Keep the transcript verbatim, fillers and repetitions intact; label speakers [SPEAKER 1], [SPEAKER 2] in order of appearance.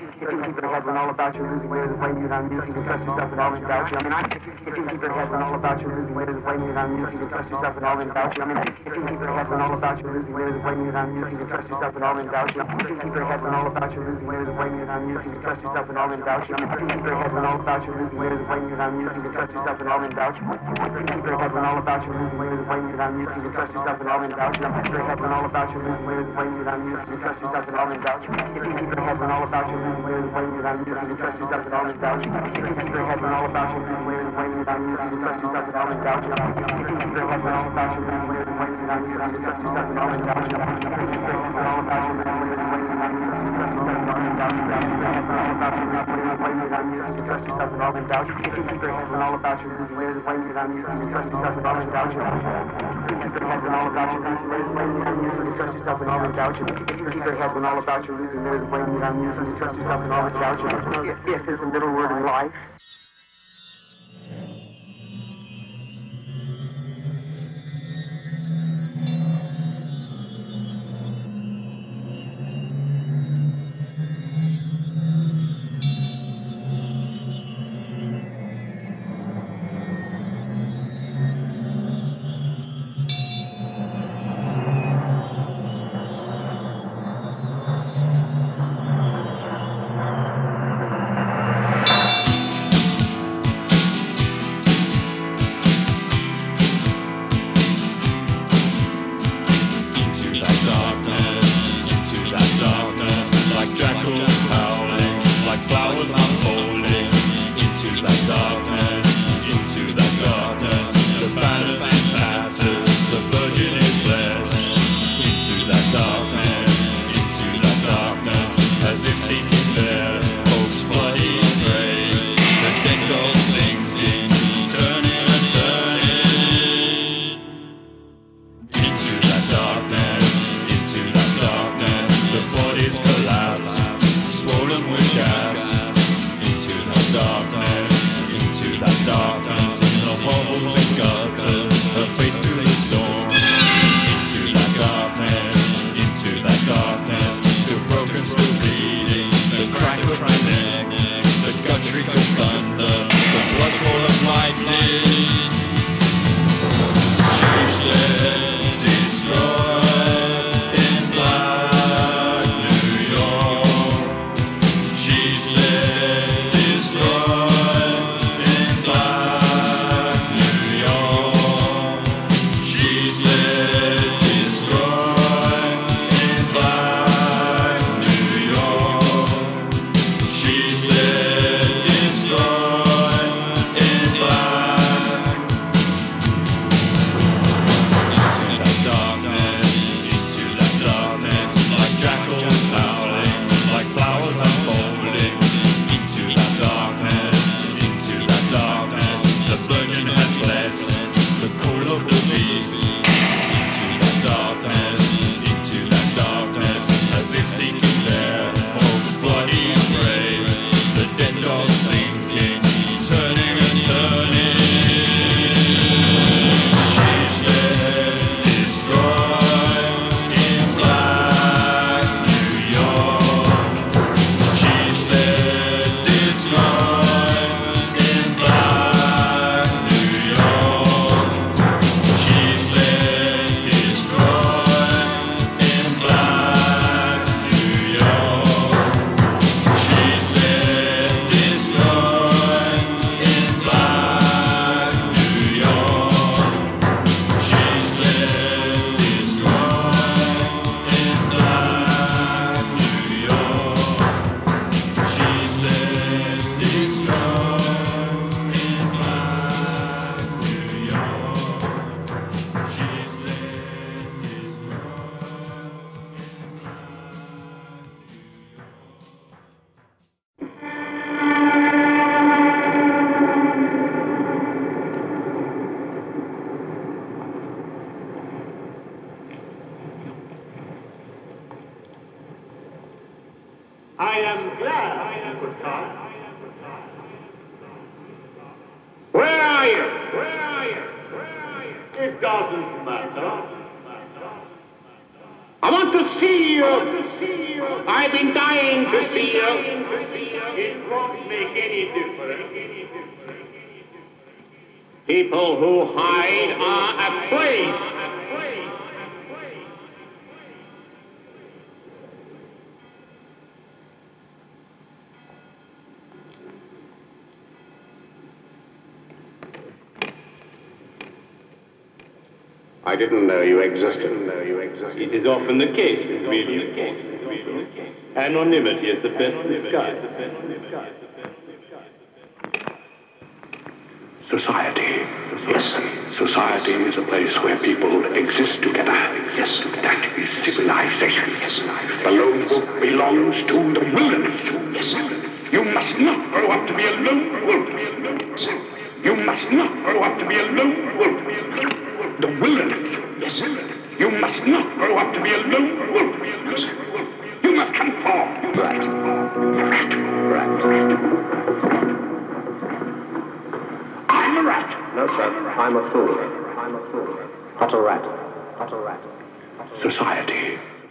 [SPEAKER 1] If you keep your head when all about you losing years of weight, you're not music, you can trust yourself and all in doubt you. I mean, I, if you keep your head when all about you losing years of weight, you're not music, you can trust yourself and all in doubt you. I mean, if you keep your head when all about you losing years of weight, you're not music, you can trust yourself and all in doubt you. If you keep your head when all about you losing years of weight, you're not music, you can trust yourself and all in doubt you. I mean, if you keep your head when all about you losing years of weight, you're not music, you can trust yourself and all in doubt you. If you keep your head when all about you losing years of weight, you're not music, you can trust yourself and all in doubt you. If you keep your head when all about you losing years of weight, you're not music, you can trust yourself and all in doubt you. If you keep your head when all about you losing years of weight, you're not music, you can trust yourself and all in doubt you. If you keep your head when all about you losing years of weight, you're not music, you can trust yourself and all in doubt you. If you keep your head when all about you losing years of weight, you're not music, you can trust yourself and all in doubt you. If you keep your head when all about you losing years of weight, you're not music, you can trust yourself and all in doubt you. If you keep your head when all about you losing years of weight, you're not music, you can trust yourself and all in doubt you. If you keep your head when all about you losing years of weight, you're not music, you can trust yourself and all in doubt you. If you keep your head when all about you losing years of weight, you're not music, you can trust yourself and all in doubt you. If you keep your head when all about you losing years of weight, you're not music, you can trust yourself and all in doubt you. If is a middle word in life.
[SPEAKER 2] I am glad you could come. Where are you? Where are you? Where are you? It doesn't matter. I want to see you. I've been dying to see you. It won't make any difference. People who hide are afraid.
[SPEAKER 3] I didn't know you existed.
[SPEAKER 2] It is often the case with brilliant people. Anonymity is the best disguise.
[SPEAKER 4] Society. Yes. Society is a place where people exist together. Yes. That is civilization. Yes. The lone wolf belongs to the wilderness. Yes. You must not grow up to be a lone wolf. You must not grow up to be a lone wolf. The wilderness. Yes. You must not grow up to be a lone wolf. Yes. You must conform. Right. Right. Right. I'm a rat.
[SPEAKER 3] No, sir. I'm a fool. I'm a fool. Not a rat. Not a rat.
[SPEAKER 4] Society.